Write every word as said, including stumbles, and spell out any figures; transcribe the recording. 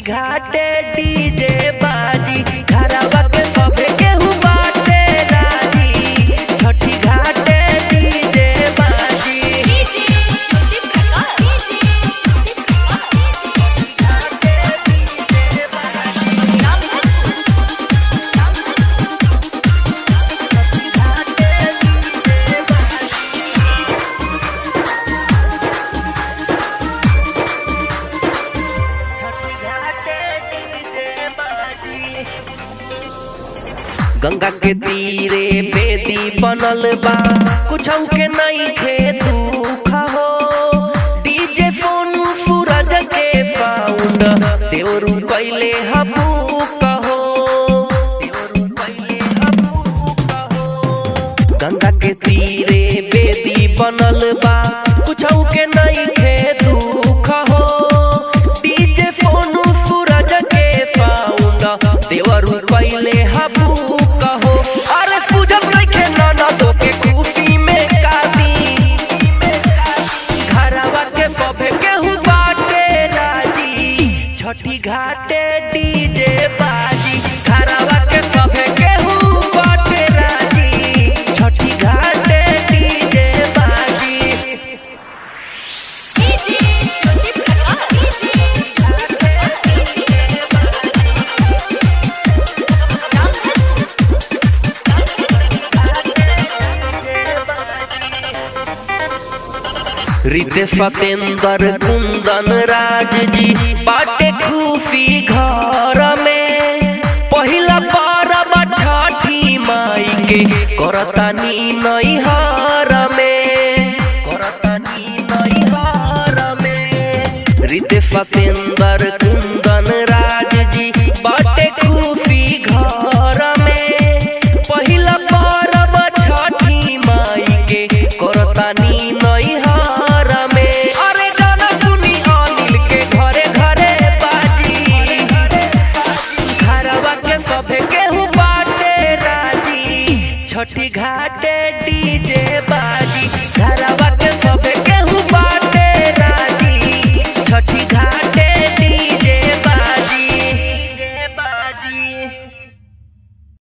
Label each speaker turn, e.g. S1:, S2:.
S1: घाटे डीजे बाजी घरवा के सभे केहू बाटे राजी। छठी घाटे डीजे बाजी गंगा के तीरे बेदी बनल बा कुछ के नहीं खे दुख हो। डीजे फोन सूरज के साउंड देवरू कैले हबू कहो देवरू कैले हबू कहो। गंगा के तीरे बेदी बनल बा कुछ के नहीं खे दुख हो। डीजे फोन सूरज के साउंड देवरू कैले हबू छठी घाटे डीजे बाजी घरवा के सभे केहू बाटे राजी। छठी घाटे डीजे बाजी रितेश सतेंद्र कुंदन राज जी बाटे खुशी घर में। पहिला परब छठी माई के करतानी नैहर में करतानी नैहर में। रितेश सतेंद्र